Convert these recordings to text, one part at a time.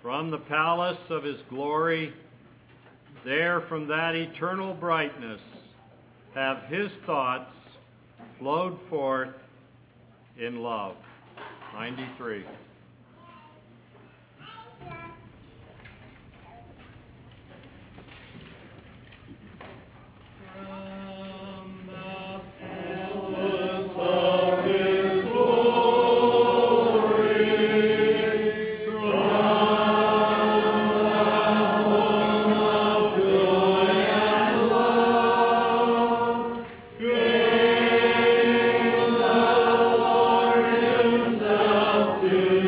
From the palace of his glory, there from that eternal brightness, have his thoughts flowed forth in love. 93. To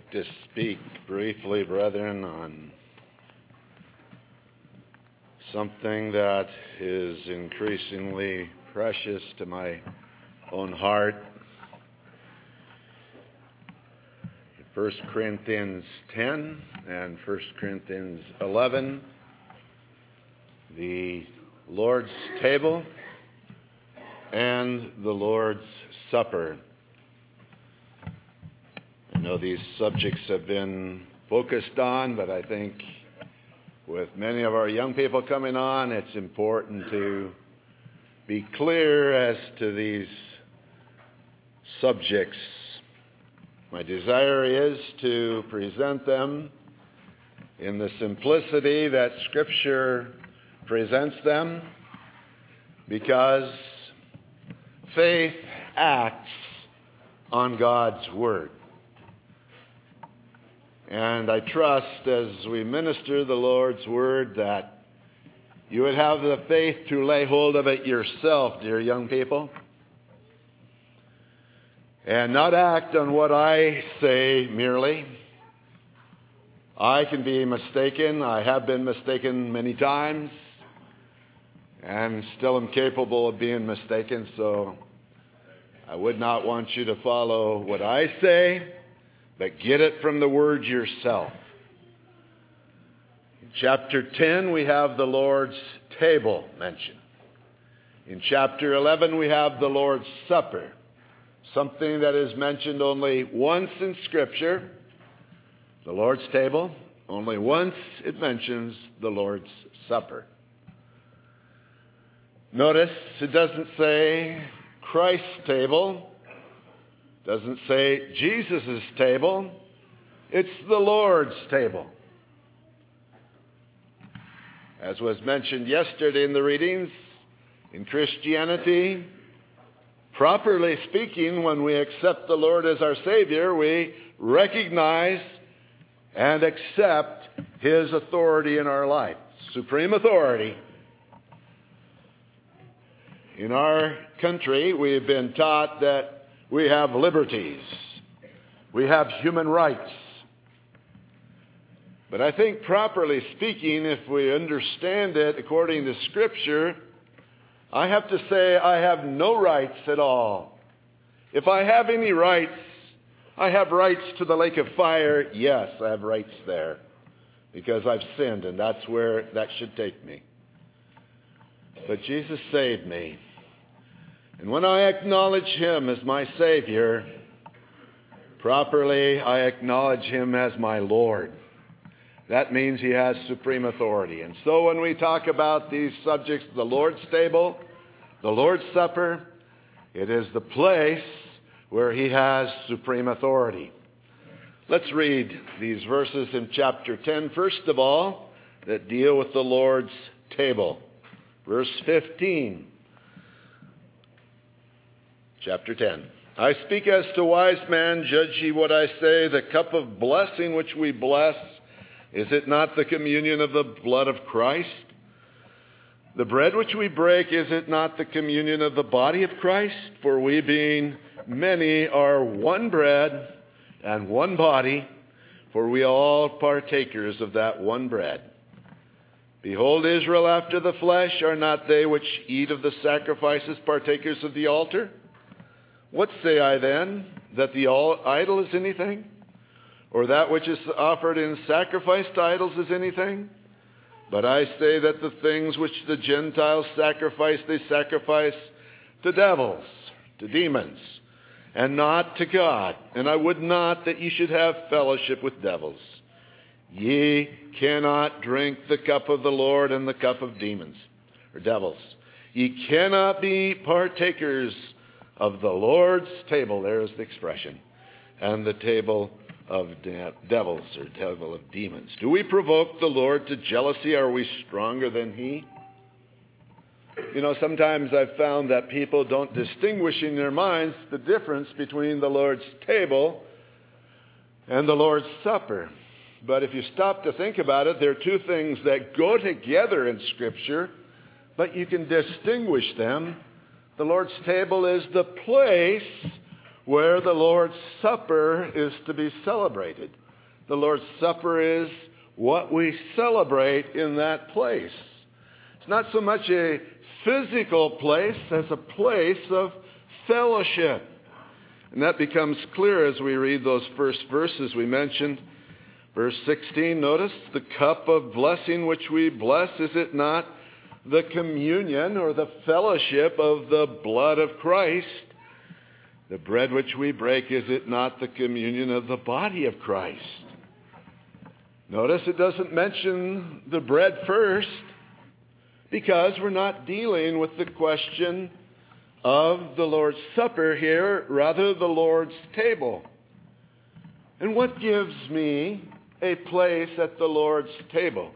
like to speak briefly, brethren, on something that is increasingly precious to my own heart. 1 Corinthians 10 and 1 Corinthians 11, the Lord's table and the Lord's Supper. I know these subjects have been focused on, but I think with many of our young people coming on, it's important to be clear as to these subjects. My desire is to present them in the simplicity that Scripture presents them, because faith acts on God's Word. And I trust as we minister the Lord's Word that you would have the faith to lay hold of it yourself, dear young people, and not act on what I say merely. I can be mistaken. I have been mistaken many times, and still am capable of being mistaken, so I would not want you to follow what I say, but get it from the Word yourself. In chapter 10, we have the Lord's table mentioned. In chapter 11, we have the Lord's Supper, something that is mentioned only once in Scripture. The Lord's table, only once it mentions the Lord's Supper. Notice it doesn't say Christ's table. Doesn't say Jesus' table. It's the Lord's table. As was mentioned yesterday in the readings, in Christianity, properly speaking, when we accept the Lord as our Savior, we recognize and accept His authority in our life, supreme authority. In our country, we've been taught that we have liberties. We have human rights. But I think properly speaking, if we understand it according to Scripture, I have to say I have no rights at all. If I have any rights, I have rights to the lake of fire. Yes, I have rights there because I've sinned, and that's where that should take me. But Jesus saved me. And when I acknowledge Him as my Savior, properly I acknowledge Him as my Lord. That means He has supreme authority. And so when we talk about these subjects, the Lord's table, the Lord's Supper, it is the place where He has supreme authority. Let's read these verses in chapter 10, first of all, that deal with the Lord's table. Verse 15. Chapter 10. I speak as to wise man, judge ye what I say. The cup of blessing which we bless, is it not the communion of the blood of Christ? The bread which we break, is it not the communion of the body of Christ? For we being many are one bread and one body, for we are all partakers of that one bread. Behold, Israel after the flesh, are not they which eat of the sacrifices partakers of the altar? What say I then? That the idol is anything? Or that which is offered in sacrifice to idols is anything? But I say that the things which the Gentiles sacrifice, they sacrifice to devils, to demons, and not to God. And I would not that ye should have fellowship with devils. Ye cannot drink the cup of the Lord and the cup of demons, or devils. Ye cannot be partakers of the Lord's table, there is the expression, and the table of devils, or table of demons. Do we provoke the Lord to jealousy? Are we stronger than He? You know, sometimes I've found that people don't distinguish in their minds the difference between the Lord's table and the Lord's Supper. But if you stop to think about it, there are two things that go together in Scripture, but you can distinguish them. The Lord's table is the place where the Lord's Supper is to be celebrated. The Lord's Supper is what we celebrate in that place. It's not so much a physical place as a place of fellowship. And that becomes clear as we read those first verses we mentioned. Verse 16, notice, the cup of blessing which we bless, is it not the communion or the fellowship of the blood of Christ? The bread which we break, is it not the communion of the body of Christ? Notice it doesn't mention the bread first, because we're not dealing with the question of the Lord's Supper here, rather the Lord's table. And what gives me a place at the Lord's table?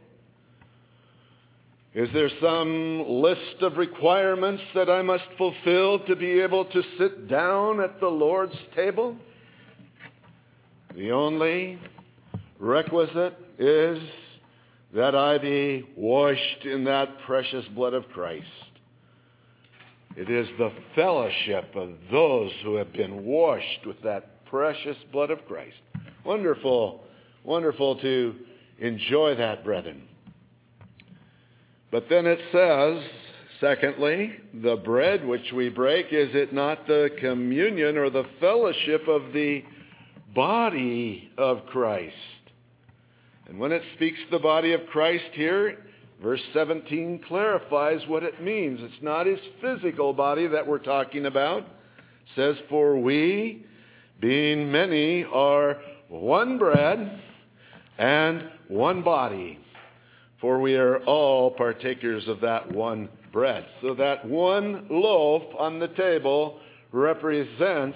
Is there some list of requirements that I must fulfill to be able to sit down at the Lord's table? The only requisite is that I be washed in that precious blood of Christ. It is the fellowship of those who have been washed with that precious blood of Christ. Wonderful, wonderful to enjoy that, brethren. But then it says, secondly, the bread which we break, is it not the communion or the fellowship of the body of Christ? And when it speaks the body of Christ here, verse 17 clarifies what it means. It's not his physical body that we're talking about. It says, for we, being many, are one bread and one body. For we are all partakers of that one bread. So that one loaf on the table represents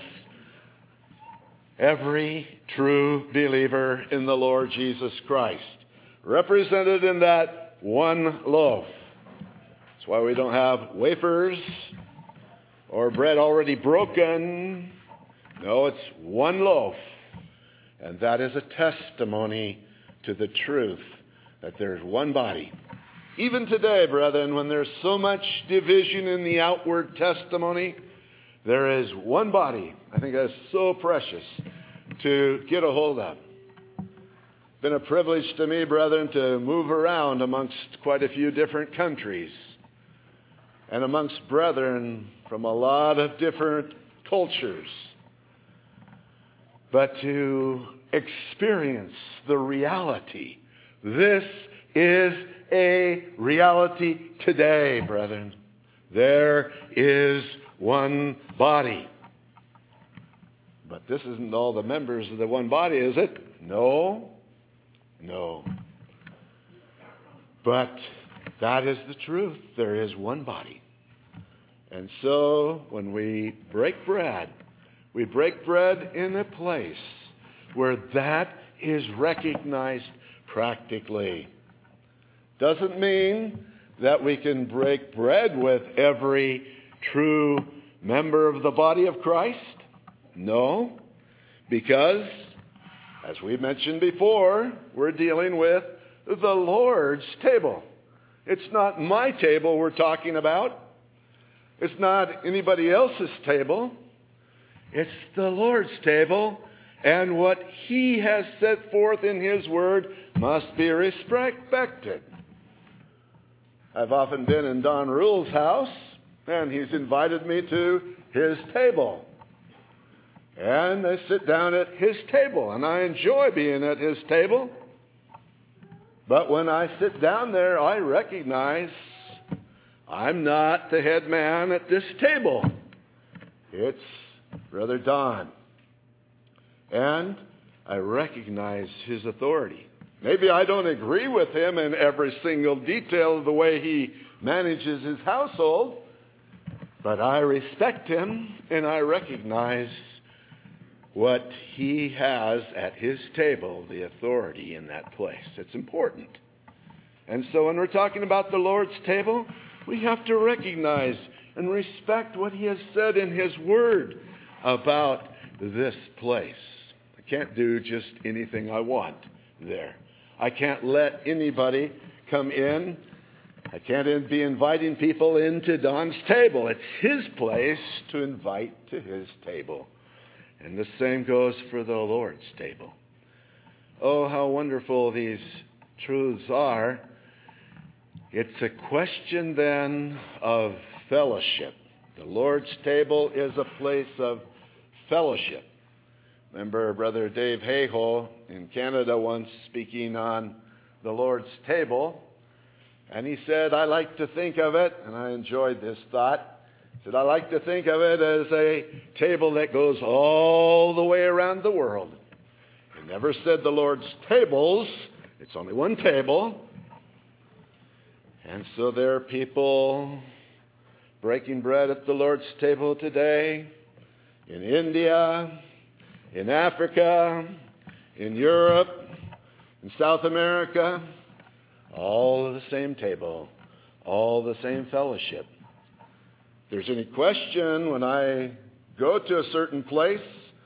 every true believer in the Lord Jesus Christ, represented in that one loaf. That's why we don't have wafers or bread already broken. No, it's one loaf. And that is a testimony to the truth that there's one body. Even today, brethren, when there's so much division in the outward testimony, there is one body. I think that's so precious to get a hold of. It's been a privilege to me, brethren, to move around amongst quite a few different countries and amongst brethren from a lot of different cultures. But to experience the reality. This is a reality today, brethren. There is one body. But this isn't all the members of the one body, is it? No. No. But that is the truth. There is one body. And so when we break bread, we break bread in a place where that is recognized practically. Doesn't mean that we can break bread with every true member of the body of Christ. No, because, as we mentioned before, we're dealing with the Lord's table. It's not my table we're talking about. It's not anybody else's table. It's the Lord's table, and what He has set forth in His Word must be respected. I've often been in Don Rule's house, and he's invited me to his table. And I sit down at his table, and I enjoy being at his table. But when I sit down there, I recognize I'm not the head man at this table. It's Brother Don. And I recognize his authority. Maybe I don't agree with him in every single detail of the way he manages his household, but I respect him and I recognize what he has at his table, the authority in that place. It's important. And so when we're talking about the Lord's table, we have to recognize and respect what He has said in His Word about this place. I can't do just anything I want there. I can't let anybody come in. I can't be inviting people into Don's table. It's his place to invite to his table. And the same goes for the Lord's table. Oh, how wonderful these truths are. It's a question then of fellowship. The Lord's table is a place of fellowship. Remember Brother Dave Hayhoe in Canada once speaking on the Lord's table, and he said, I like to think of it, and I enjoyed this thought, he said, I like to think of it as a table that goes all the way around the world. He never said the Lord's tables. It's only one table. And so there are people breaking bread at the Lord's table today in India, in Africa, in Europe, in South America, all of the same table, all the same fellowship. If there's any question when I go to a certain place,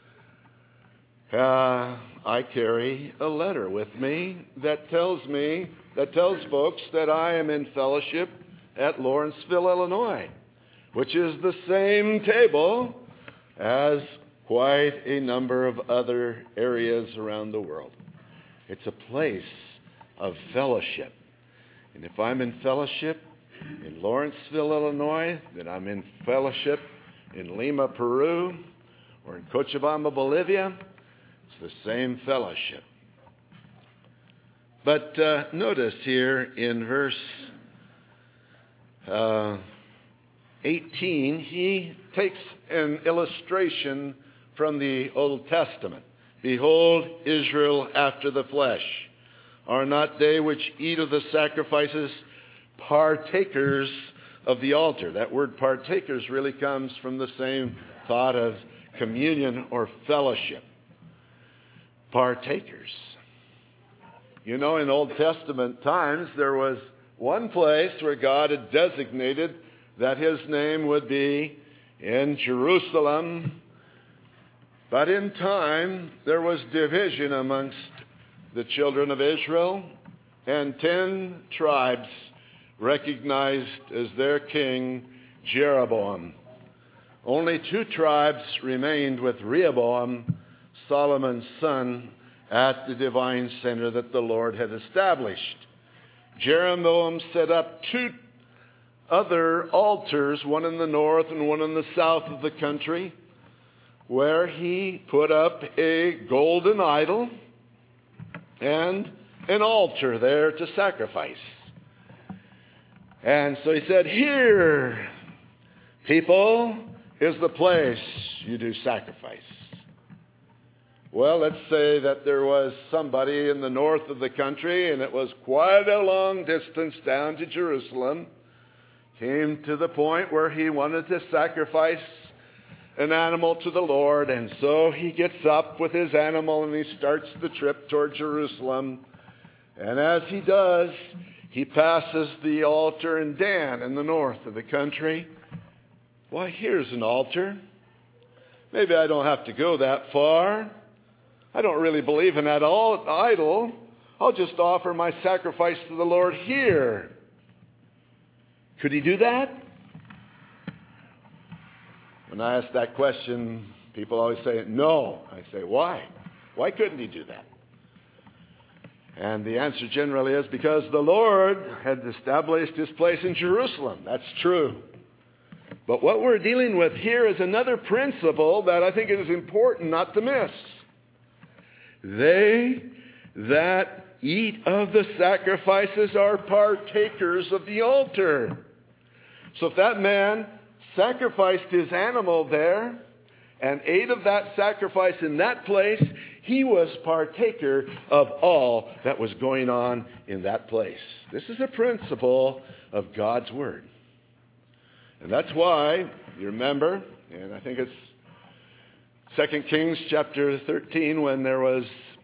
I carry a letter with me that tells folks that I am in fellowship at Lawrenceville, Illinois, which is the same table as quite a number of other areas around the world. It's a place of fellowship. And if I'm in fellowship in Lawrenceville, Illinois, then I'm in fellowship in Lima, Peru, or in Cochabamba, Bolivia. It's the same fellowship. But notice here in verse 18, he takes an illustration from the Old Testament. Behold, Israel after the flesh. Are not they which eat of the sacrifices partakers of the altar? That word partakers really comes from the same thought of communion or fellowship. Partakers. You know, in Old Testament times, there was one place where God had designated that his name would be in Jerusalem. But in time, there was division amongst the children of Israel, and 10 tribes recognized as their king Jeroboam. Only 2 tribes remained with Rehoboam, Solomon's son, at the divine center that the Lord had established. Jeroboam set up 2 other altars, one in the north and one in the south of the country, where he put up a golden idol and an altar there to sacrifice. And so he said, here, people, is the place you do sacrifice. Well, let's say that there was somebody in the north of the country, and it was quite a long distance down to Jerusalem, came to the point where he wanted to sacrifice an animal to the Lord, and so he gets up with his animal and he starts the trip toward Jerusalem. And as he does, he passes the altar in Dan in the north of the country. Why, here's an altar. Maybe I don't have to go that far. I don't really believe in that idol. I'll just offer my sacrifice to the Lord here. Could he do that? When I ask that question, people always say, no. I say, why? Why couldn't he do that? And the answer generally is because the Lord had established his place in Jerusalem. That's true. But what we're dealing with here is another principle that I think it is important not to miss. They that eat of the sacrifices are partakers of the altar. So if that man sacrificed his animal there and ate of that sacrifice in that place, he was partaker of all that was going on in that place. This is a principle of God's Word. And that's why, you remember, and I think it's 2 Kings chapter 13 when there was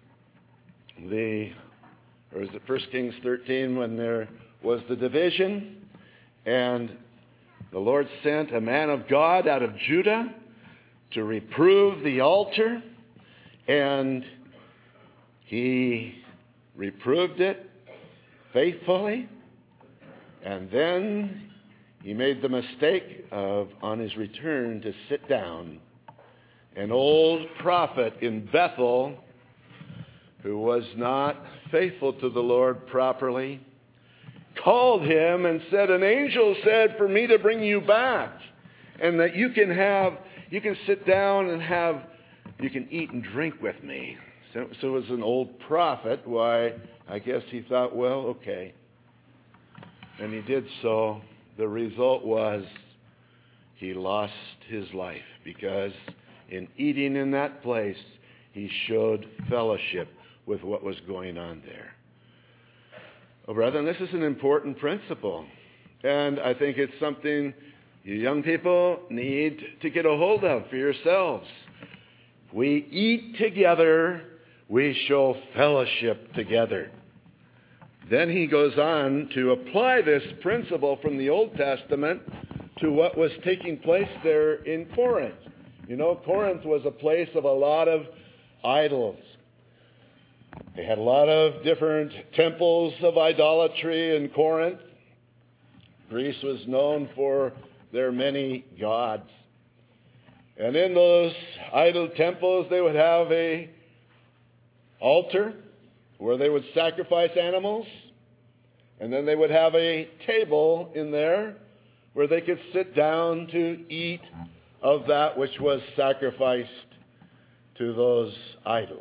or is it 1 Kings 13 when there was the division, and the Lord sent a man of God out of Judah to reprove the altar, and he reproved it faithfully, and then he made the mistake of, on his return, to sit down an old prophet in Bethel who was not faithful to the Lord properly, called him and said, "An angel said for me to bring you back, and that you can sit down and you can eat and drink with me." So it was an old prophet. Why, I guess he thought, well, okay. And he did so. The result was he lost his life, because in eating in that place, he showed fellowship with what was going on there. Well, brethren, this is an important principle. And I think it's something you young people need to get a hold of for yourselves. We eat together, we show fellowship together. Then he goes on to apply this principle from the Old Testament to what was taking place there in Corinth. You know, Corinth was a place of a lot of idols. They had a lot of different temples of idolatry in Corinth. Greece was known for their many gods. And in those idol temples, they would have an altar where they would sacrifice animals. And then they would have a table in there where they could sit down to eat of that which was sacrificed to those idols.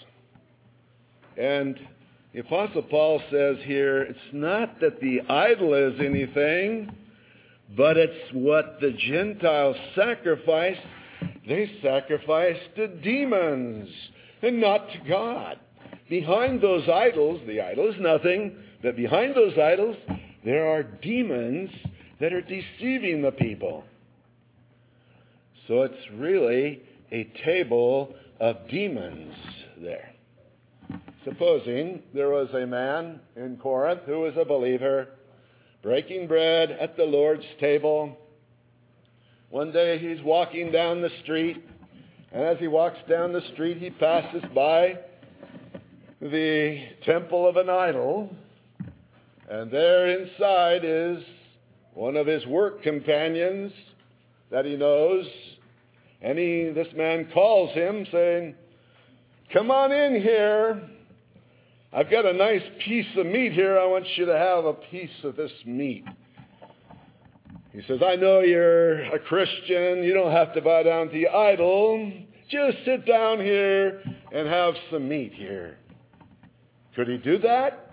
And the Apostle Paul says here, it's not that the idol is anything, but it's what the Gentiles sacrifice. They sacrifice to demons and not to God. Behind those idols, the idol is nothing, but behind those idols, there are demons that are deceiving the people. So it's really a table of demons there. Supposing there was a man in Corinth who was a believer, breaking bread at the Lord's table. One day he's walking down the street, and as he walks down the street, he passes by the temple of an idol, and there inside is one of his work companions that he knows, and this man calls him saying, "Come on in here. I've got a nice piece of meat here. I want you to have a piece of this meat." He says, "I know you're a Christian. You don't have to bow down to the idol. Just sit down here and have some meat here." Could he do that?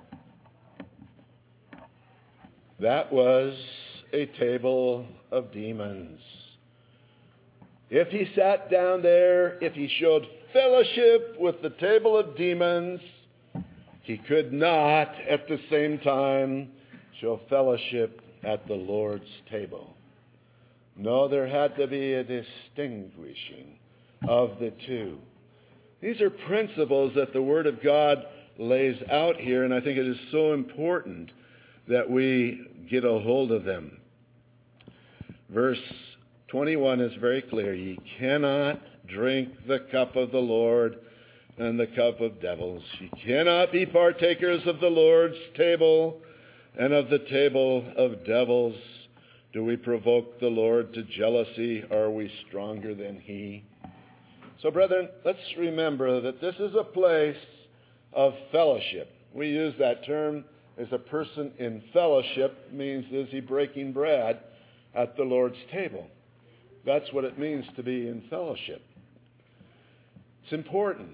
That was a table of demons. If he sat down there, if he showed fellowship with the table of demons, he could not at the same time show fellowship at the Lord's table. No, there had to be a distinguishing of the two. These are principles that the Word of God lays out here, and I think it is so important that we get a hold of them. Verse 21 is very clear. "Ye cannot drink the cup of the Lord and the cup of devils. Ye cannot be partakers of the Lord's table and of the table of devils. Do we provoke the Lord to jealousy? Are we stronger than he?" So, brethren, let's remember that this is a place of fellowship. We use that term as a person in fellowship means, is he breaking bread at the Lord's table? That's what it means to be in fellowship. It's important.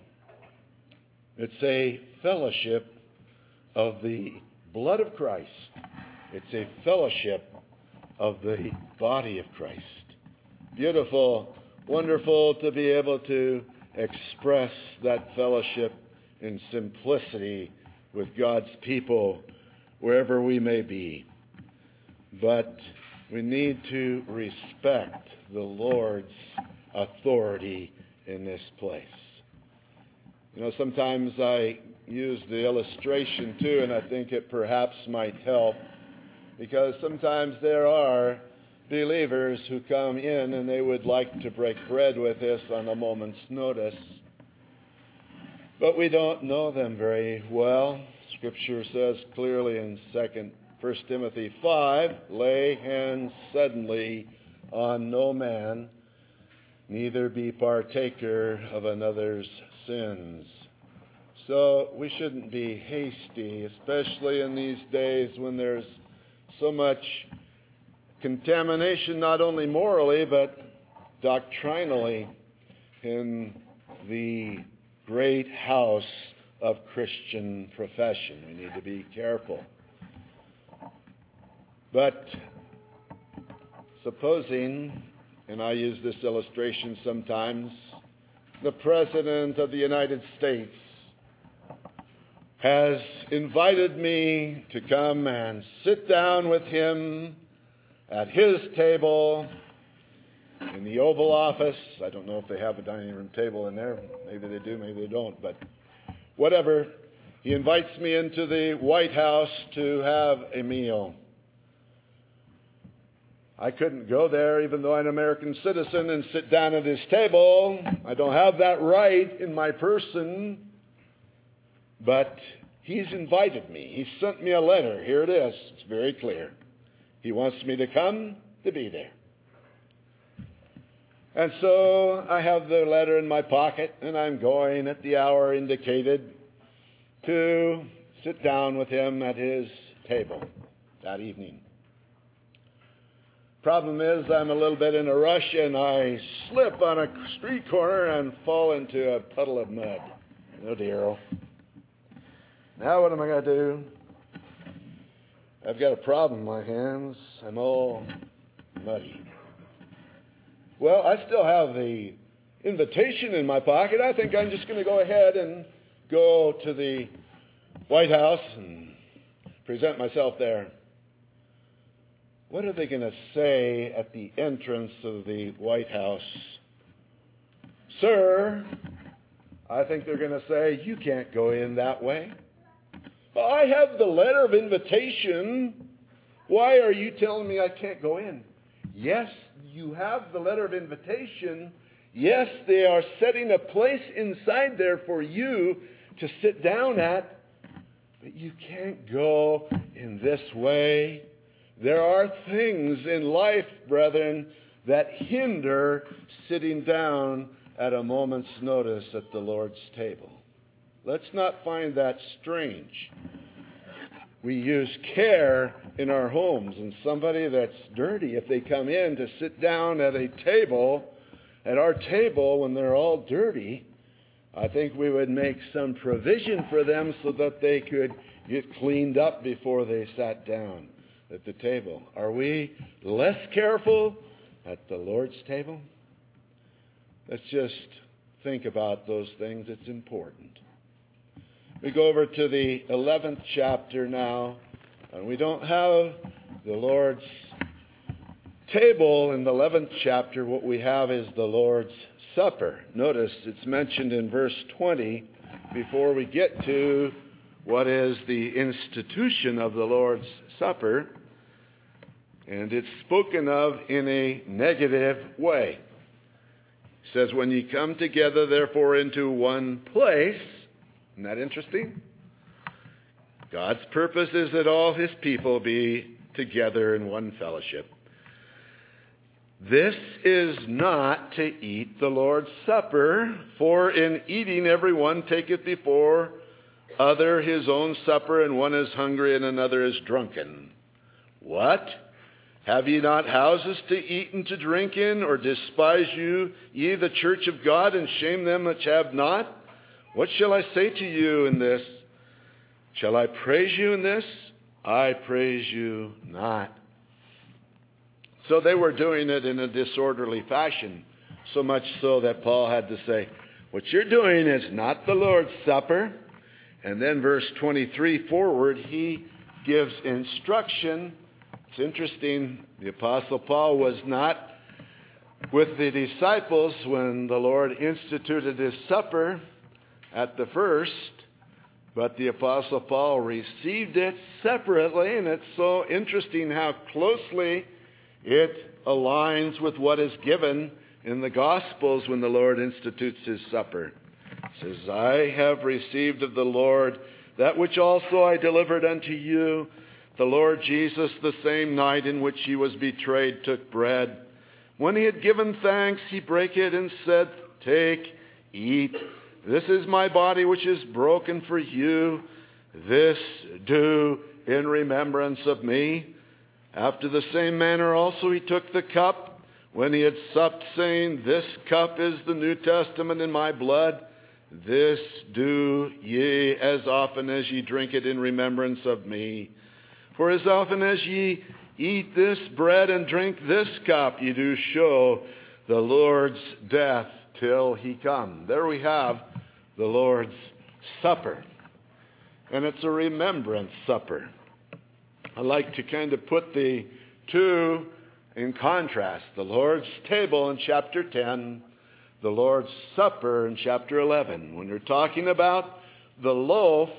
It's a fellowship of the blood of Christ. It's a fellowship of the body of Christ. Beautiful, wonderful to be able to express that fellowship in simplicity with God's people wherever we may be. But we need to respect the Lord's authority in this place. You know, sometimes I use the illustration too, and I think it perhaps might help, because sometimes there are believers who come in and they would like to break bread with us on a moment's notice, but we don't know them very well. Scripture says clearly in 1 Timothy 5, "Lay hands suddenly on no man, neither be partaker of another's sins. So we shouldn't be hasty, especially in these days when there's so much contamination, not only morally, but doctrinally, in the great house of Christian profession. We need to be careful. But supposing, and I use this illustration sometimes, the President of the United States has invited me to come and sit down with him at his table in the Oval Office. I don't know if they have a dining room table in there. Maybe they do, maybe they don't. But whatever, he invites me into the White House to have a meal. I couldn't go there, even though I'm an American citizen, and sit down at his table. I don't have that right in my person. But he's invited me. He sent me a letter. Here it is. It's very clear. He wants me to come to be there. And so I have the letter in my pocket, and I'm going at the hour indicated to sit down with him at his table that evening. Problem is, I'm a little bit in a rush, and I slip on a street corner and fall into a puddle of mud. Oh dear. Now what am I going to do? I've got a problem in my hands. I'm all muddy. Well, I still have the invitation in my pocket. I think I'm just going to go ahead and go to the White House and present myself there. What are they going to say at the entrance of the White House? Sir, I think they're going to say, you can't go in that way. I have the letter of invitation. Why are you telling me I can't go in? Yes, you have the letter of invitation. Yes, they are setting a place inside there for you to sit down at. But you can't go in this way. There are things in life, brethren, that hinder sitting down at a moment's notice at the Lord's table. Let's not find that strange. We use care in our homes, and somebody that's dirty, if they come in to sit down at a table, at our table when they're all dirty, I think we would make some provision for them so that they could get cleaned up before they sat down at the table. Are we less careful at the Lord's table? Let's just think about those things. It's important. We go over to the 11th chapter now, and we don't have the Lord's table in the 11th chapter. What we have is the Lord's Supper. Notice it's mentioned in verse 20 before we get to what is the institution of the Lord's Supper, and it's spoken of in a negative way. It says, when ye come together, therefore, into one place. Isn't that interesting? God's purpose is that all his people be together in one fellowship. This is not to eat the Lord's Supper, for in eating every one taketh before other his own supper, and one is hungry and another is drunken. What? Have ye not houses to eat and to drink in, or despise ye the church of God, and shame them which have not? What shall I say to you in this? Shall I praise you in this? I praise you not. So they were doing it in a disorderly fashion, so much so that Paul had to say, what you're doing is not the Lord's Supper. And then verse 23 forward, he gives instruction. It's interesting, the Apostle Paul was not with the disciples when the Lord instituted his supper at the first, but the Apostle Paul received it separately, and it's so interesting how closely it aligns with what is given in the Gospels when the Lord institutes his supper. It says, I have received of the Lord that which also I delivered unto you. The Lord Jesus, the same night in which he was betrayed, took bread. When he had given thanks, he brake it and said, "Take, eat. This is my body which is broken for you. This do in remembrance of me." After the same manner also he took the cup when he had supped, saying, "This cup is the New Testament in my blood. This do ye as often as ye drink it in remembrance of me. For as often as ye eat this bread and drink this cup, ye do show the Lord's death till he come." There we have the Lord's Supper. And it's a remembrance supper. I like to kind of put the two in contrast. The Lord's table in chapter 10, the Lord's Supper in chapter 11. When we're talking about the loaf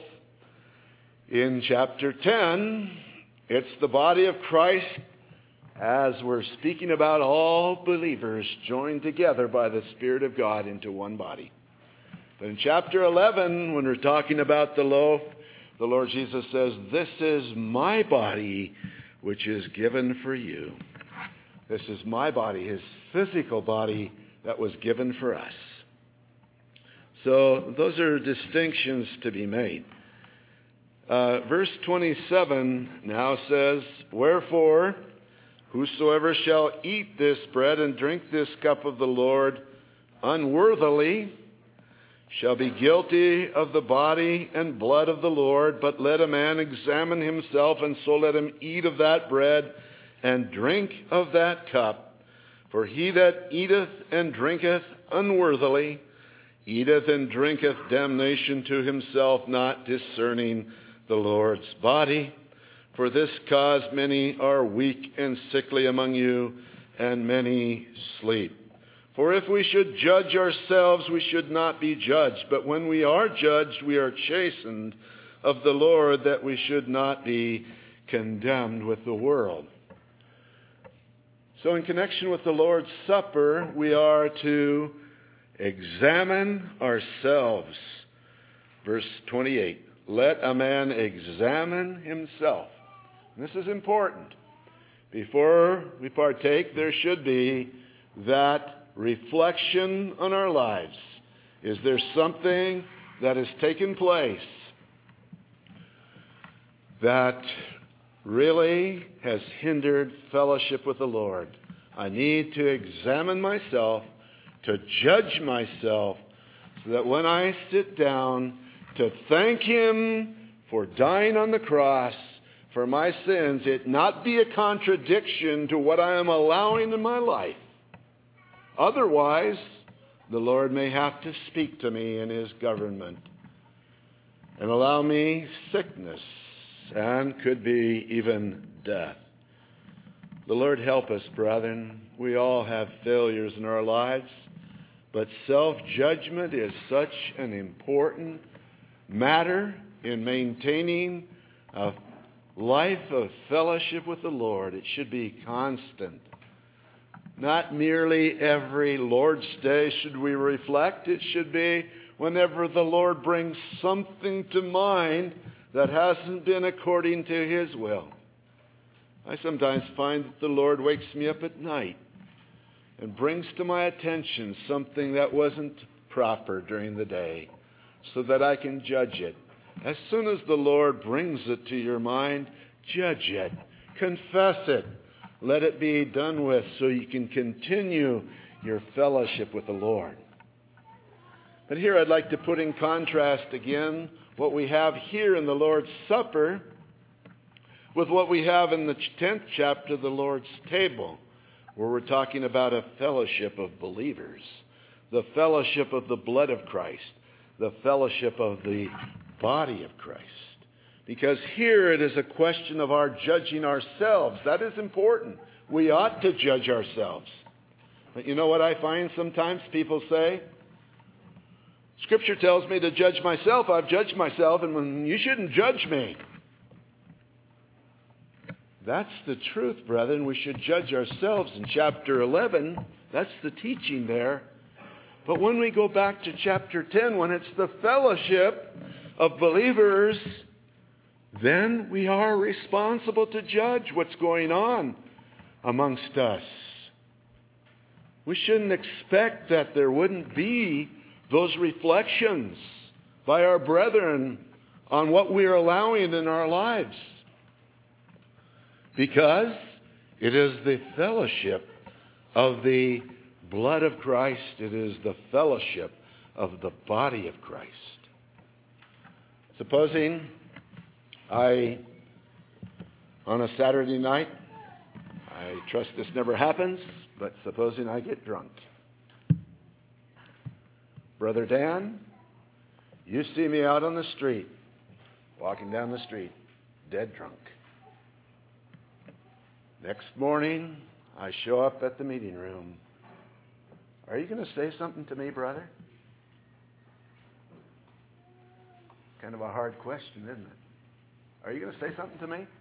in chapter 10, it's the body of Christ as we're speaking about all believers joined together by the Spirit of God into one body. But in chapter 11, when we're talking about the loaf, the Lord Jesus says, "This is my body which is given for you." This is my body, his physical body that was given for us. So those are distinctions to be made. Verse 27 now says, "Wherefore, whosoever shall eat this bread and drink this cup of the Lord unworthily shall be guilty of the body and blood of the Lord. But let a man examine himself, and so let him eat of that bread and drink of that cup. For he that eateth and drinketh unworthily eateth and drinketh damnation to himself, not discerning the Lord's body. For this cause many are weak and sickly among you, and many sleep. For if we should judge ourselves, we should not be judged. But when we are judged, we are chastened of the Lord, that we should not be condemned with the world." So in connection with the Lord's Supper, we are to examine ourselves. Verse 28, "Let a man examine himself." And this is important. Before we partake, there should be that reflection on our lives. Is there something that has taken place that really has hindered fellowship with the Lord? I need to examine myself, to judge myself, so that when I sit down to thank him for dying on the cross for my sins, it not be a contradiction to what I am allowing in my life. Otherwise, the Lord may have to speak to me in his government and allow me sickness and could be even death. The Lord help us, brethren. We all have failures in our lives, but self-judgment is such an important matter in maintaining a life of fellowship with the Lord. It should be constant. Not merely every Lord's Day should we reflect. It should be whenever the Lord brings something to mind that hasn't been according to his will. I sometimes find that the Lord wakes me up at night and brings to my attention something that wasn't proper during the day so that I can judge it. As soon as the Lord brings it to your mind, judge it, confess it. Let it be done with so you can continue your fellowship with the Lord. But here I'd like to put in contrast again what we have here in the Lord's Supper with what we have in the 10th chapter of the Lord's table, where we're talking about a fellowship of believers, the fellowship of the blood of Christ, the fellowship of the body of Christ. Because here it is a question of our judging ourselves. That is important. We ought to judge ourselves. But you know what I find sometimes people say? Scripture tells me to judge myself. I've judged myself, and you shouldn't judge me. That's the truth, brethren. We should judge ourselves in chapter 11. That's the teaching there. But when we go back to chapter 10, when it's the fellowship of believers, then we are responsible to judge what's going on amongst us. we shouldn't expect that there wouldn't be those reflections by our brethren on what we are allowing in our lives. Because it is the fellowship of the blood of Christ. It is the fellowship of the body of Christ. Supposing on a Saturday night, I trust this never happens, but supposing I get drunk. Brother Dan, you see me out on the street, walking down the street, dead drunk. Next morning, I show up at the meeting room. Are you going to say something to me, brother? Kind of a hard question, isn't it? Are you going to say something to me?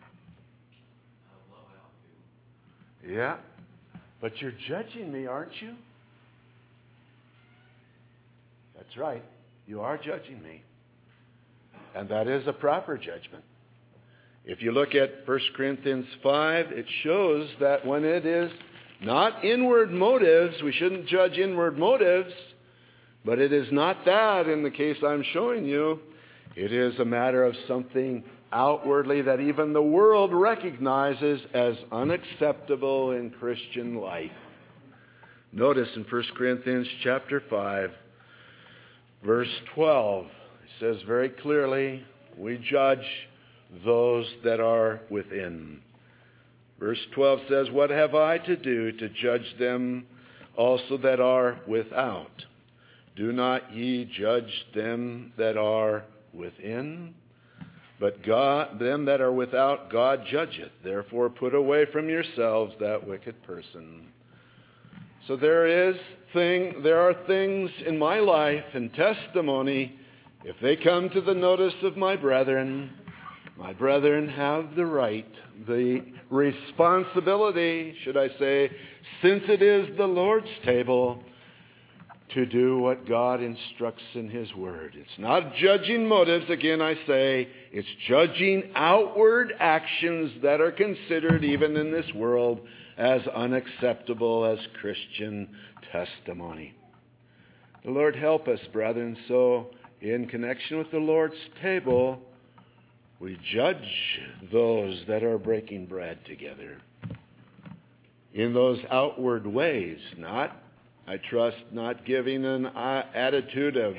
Yeah, but you're judging me, aren't you? That's right. You are judging me. And that is a proper judgment. If you look at 1 Corinthians 5, it shows that when it is not inward motives, we shouldn't judge inward motives, but it is not that in the case I'm showing you. It is a matter of something outwardly that even the world recognizes as unacceptable in Christian life. Notice in 1 Corinthians chapter 5, verse 12, it says very clearly, we judge those that are within. Verse 12 says, what have I to do to judge them also that are without? Do not ye judge them that are within? But them that are without, God judgeth. Therefore put away from yourselves that wicked person. So there are things in my life and testimony, if they come to the notice of my brethren have the right, the responsibility, should I say, since it is the Lord's table, to do what God instructs in His Word. It's not judging motives, again I say. It's judging outward actions that are considered, even in this world, as unacceptable as Christian testimony. The Lord help us, brethren. So, in connection with the Lord's table, we judge those that are breaking bread together in those outward ways, I trust, not giving an attitude of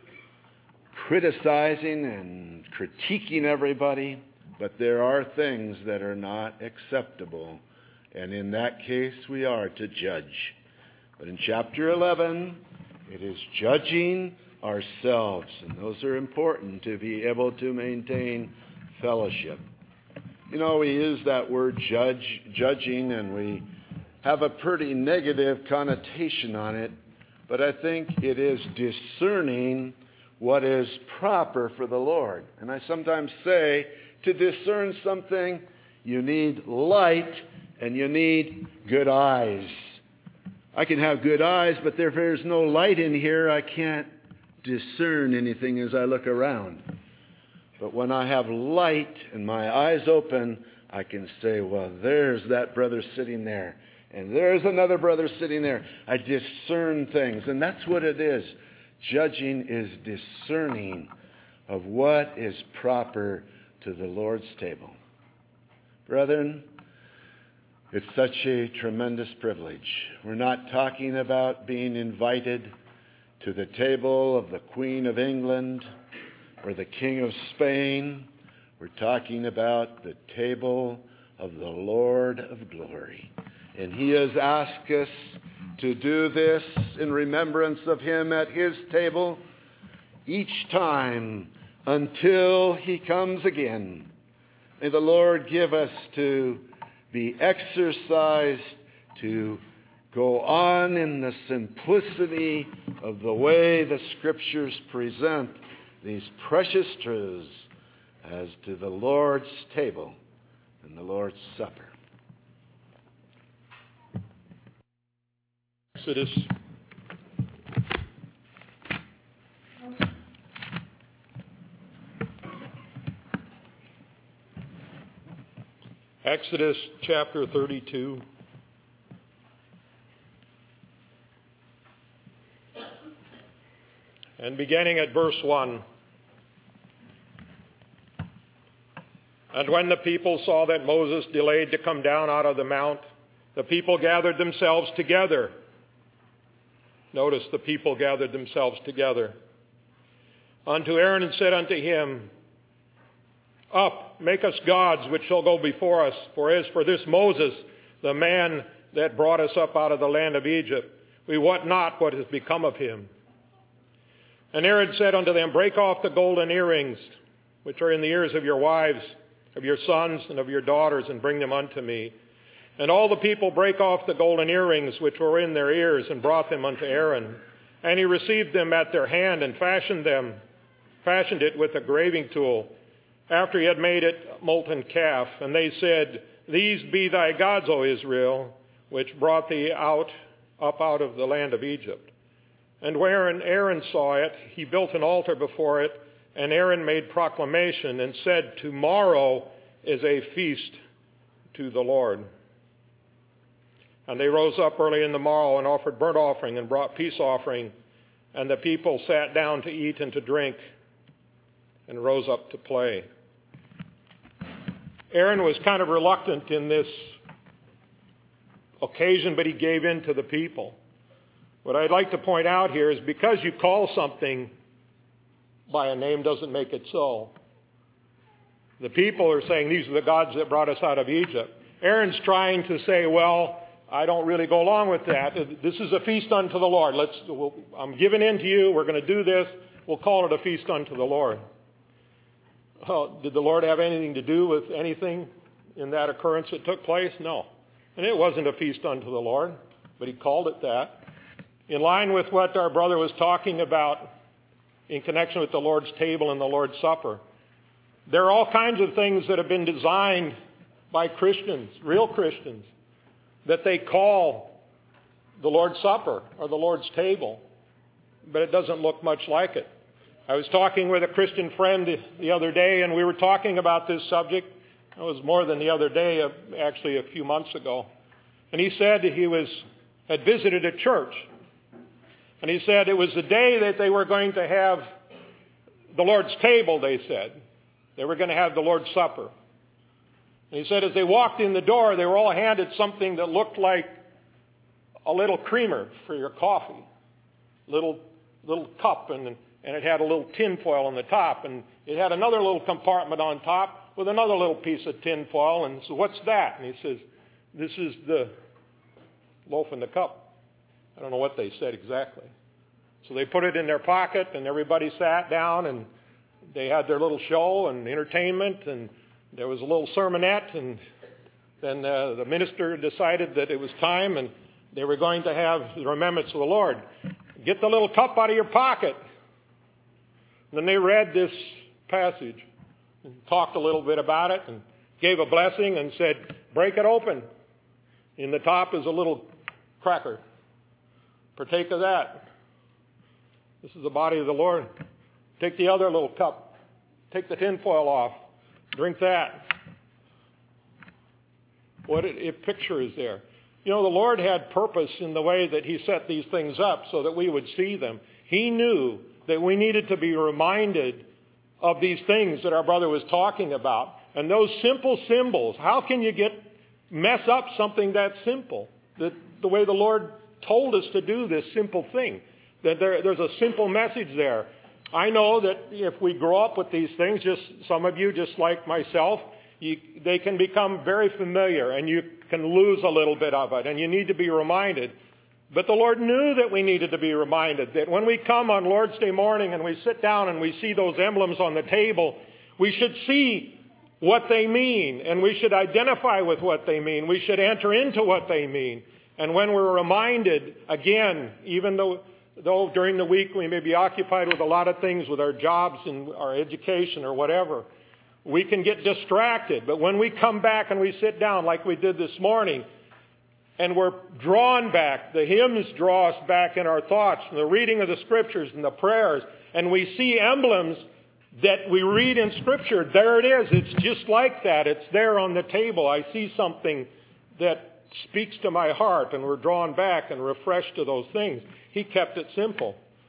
criticizing and critiquing everybody, but there are things that are not acceptable, and in that case we are to judge. But in chapter 11, it is judging ourselves, and those are important to be able to maintain fellowship. We use that word judging, and we have a pretty negative connotation on it, but I think it is discerning what is proper for the Lord. And I sometimes say, to discern something, you need light and you need good eyes. I can have good eyes, but if there's no light in here, I can't discern anything as I look around. But when I have light and my eyes open, I can say, well, there's that brother sitting there. And there's another brother sitting there. I discern things. And that's what it is. Judging is discerning of what is proper to the Lord's table. Brethren, it's such a tremendous privilege. We're not talking about being invited to the table of the Queen of England or the King of Spain. We're talking about the table of the Lord of glory. And He has asked us to do this in remembrance of Him at His table each time until He comes again. May the Lord give us to be exercised to go on in the simplicity of the way the Scriptures present these precious truths as to the Lord's table and the Lord's Supper. Exodus chapter 32. And beginning at verse 1. And when the people saw that Moses delayed to come down out of the mount, the people gathered themselves together. Notice the people gathered themselves together unto Aaron and said unto him, Up, make us gods which shall go before us. For as for this Moses, the man that brought us up out of the land of Egypt, we wot not what has become of him. And Aaron said unto them, Break off the golden earrings which are in the ears of your wives, of your sons, and of your daughters, and bring them unto me. And all the people brake off the golden earrings which were in their ears, and brought them unto Aaron. And he received them at their hand, and fashioned it with a graving tool, after he had made it a molten calf. And they said, These be thy gods, O Israel, which brought thee up out of the land of Egypt. And when Aaron saw it, he built an altar before it, and Aaron made proclamation and said, Tomorrow is a feast to the Lord. And they rose up early in the morrow and offered burnt offering and brought peace offering. And the people sat down to eat and to drink and rose up to play. Aaron was kind of reluctant in this occasion, but he gave in to the people. What I'd like to point out here is because you call something by a name doesn't make it so. The people are saying, these are the gods that brought us out of Egypt. Aaron's trying to say, well, I don't really go along with that. This is a feast unto the Lord. I'm giving in to you. We're going to do this. We'll call it a feast unto the Lord. Did the Lord have anything to do with anything in that occurrence that took place? No. And it wasn't a feast unto the Lord, but he called it that. In line with what our brother was talking about in connection with the Lord's table and the Lord's Supper, there are all kinds of things that have been designed by Christians, real Christians, that they call the Lord's Supper or the Lord's table, but it doesn't look much like it. I was talking with a Christian friend the other day, and we were talking about this subject. It was more than the other day, actually a few months ago. And he said he had visited a church. And he said it was the day that they were going to have the Lord's table, they said. They were going to have the Lord's Supper. And he said as they walked in the door, they were all handed something that looked like a little creamer for your coffee. Little cup, and it had a little tin foil on the top. And it had another little compartment on top with another little piece of tin foil. And so what's that? And he says, this is the loaf in the cup. I don't know what they said exactly. So they put it in their pocket, and everybody sat down, and they had their little show and entertainment, and there was a little sermonette, and then the minister decided that it was time, and they were going to have the remembrance of the Lord. Get the little cup out of your pocket. And then they read this passage and talked a little bit about it and gave a blessing and said, break it open. In the top is a little cracker. Partake of that. This is the body of the Lord. Take the other little cup. Take the tinfoil off. Drink that. What a picture is there. You know, the Lord had purpose in the way that he set these things up so that we would see them. He knew that we needed to be reminded of these things that our brother was talking about. And those simple symbols, how can you mess up something that simple? The way the Lord told us to do this simple thing. That there's a simple message there. I know that if we grow up with these things, just some of you, just like myself, they can become very familiar and you can lose a little bit of it and you need to be reminded. But the Lord knew that we needed to be reminded that when we come on Lord's Day morning and we sit down and we see those emblems on the table, we should see what they mean and we should identify with what they mean. We should enter into what they mean. And when we're reminded, again, even though during the week we may be occupied with a lot of things, with our jobs and our education or whatever, we can get distracted. But when we come back and we sit down like we did this morning, and we're drawn back, the hymns draw us back in our thoughts, and the reading of the Scriptures and the prayers, and we see emblems that we read in Scripture. There it is. It's just like that. It's there on the table. I see something that speaks to my heart, and we're drawn back and refreshed to those things. He kept it simple.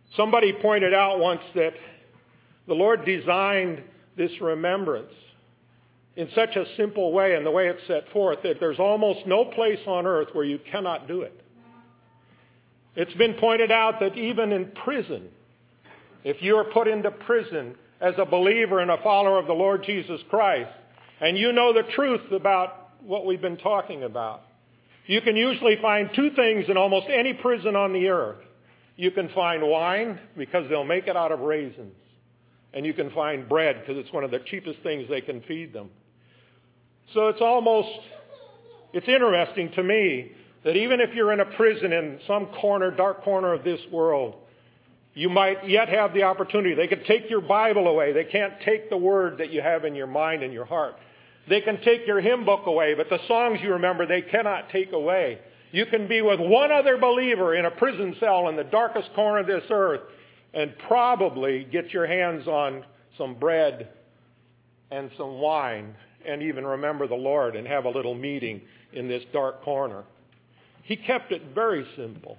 Somebody pointed out once that the Lord designed this remembrance in such a simple way, and the way it's set forth, that there's almost no place on earth where you cannot do it. It's been pointed out that even in prison, if you are put into prison as a believer and a follower of the Lord Jesus Christ, and you know the truth about what we've been talking about, you can usually find two things in almost any prison on the earth. You can find wine, because they'll make it out of raisins. And you can find bread, because it's one of the cheapest things they can feed them. So it's interesting to me that even if you're in a prison in some corner, dark corner of this world, you might yet have the opportunity. They could take your Bible away. They can't take the word that you have in your mind and your heart. They can take your hymn book away, but the songs you remember, they cannot take away. You can be with one other believer in a prison cell in the darkest corner of this earth and probably get your hands on some bread and some wine and even remember the Lord and have a little meeting in this dark corner. He kept it very simple.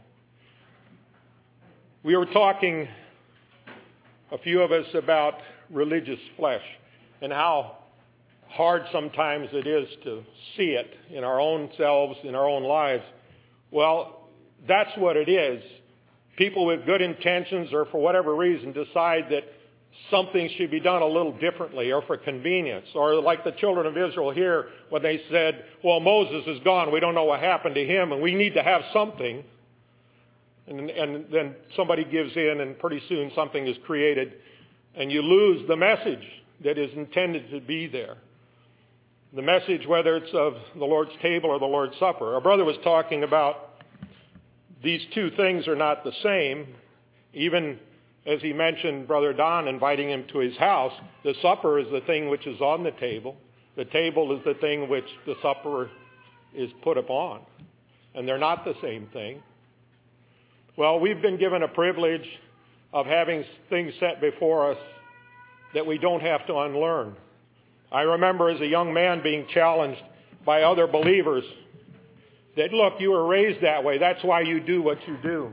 We were talking, a few of us, about religious flesh and how hard sometimes it is to see it in our own selves, in our own lives. Well, that's what it is. People with good intentions or for whatever reason decide that something should be done a little differently or for convenience. Or like the children of Israel here when they said, well, Moses is gone. We don't know what happened to him and we need to have something. And then somebody gives in and pretty soon something is created and you lose the message that is intended to be there. The message, whether it's of the Lord's table or the Lord's Supper. Our brother was talking about these two things are not the same. Even as he mentioned Brother Don inviting him to his house, the supper is the thing which is on the table. The table is the thing which the supper is put upon. And they're not the same thing. Well, we've been given a privilege of having things set before us that we don't have to unlearn. I remember as a young man being challenged by other believers that, look, you were raised that way. That's why you do what you do.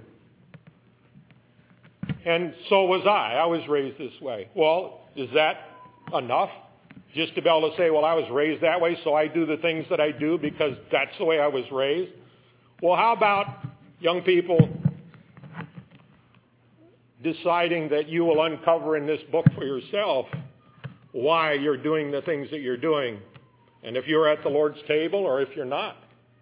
And so was I. I was raised this way. Well, is that enough? Just to be able to say, well, I was raised that way, so I do the things that I do because that's the way I was raised? Well, how about young people deciding that you will uncover in this book for yourself why you're doing the things that you're doing, and if you're at the Lord's table or if you're not?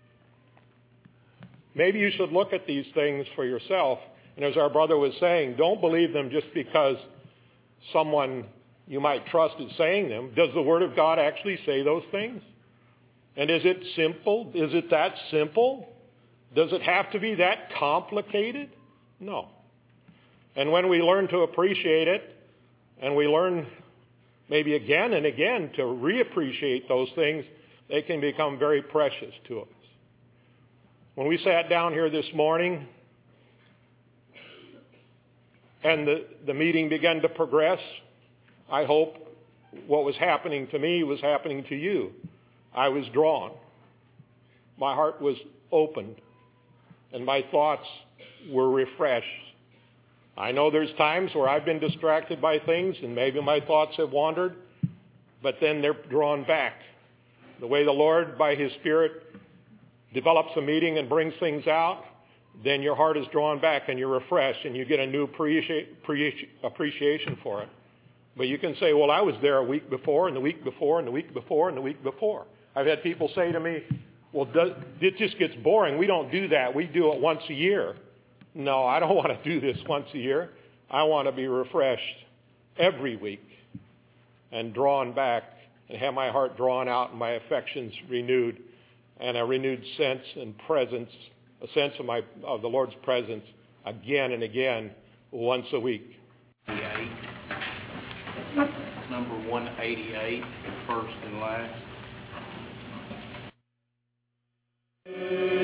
Maybe you should look at these things for yourself. And as our brother was saying, don't believe them just because someone you might trust is saying them. Does the Word of God actually say those things? And is it simple? Is it that simple? Does it have to be that complicated? No. And when we learn to appreciate it, and we learn maybe again and again to reappreciate those things, they can become very precious to us. When we sat down here this morning and the meeting began to progress, I hope what was happening to me was happening to you. I was drawn. My heart was opened. And my thoughts were refreshed. I know there's times where I've been distracted by things and maybe my thoughts have wandered, but then they're drawn back. The way the Lord, by His Spirit, develops a meeting and brings things out, then your heart is drawn back and you're refreshed and you get a new appreciation for it. But you can say, well, I was there a week before and the week before and the week before and the week before. I've had people say to me, well, it just gets boring. We don't do that. We do it once a year. No, I don't want to do this once a year. I want to be refreshed every week and drawn back and have my heart drawn out and my affections renewed and a renewed sense and presence, a sense of the Lord's presence again and again once a week. Number 188, first and last.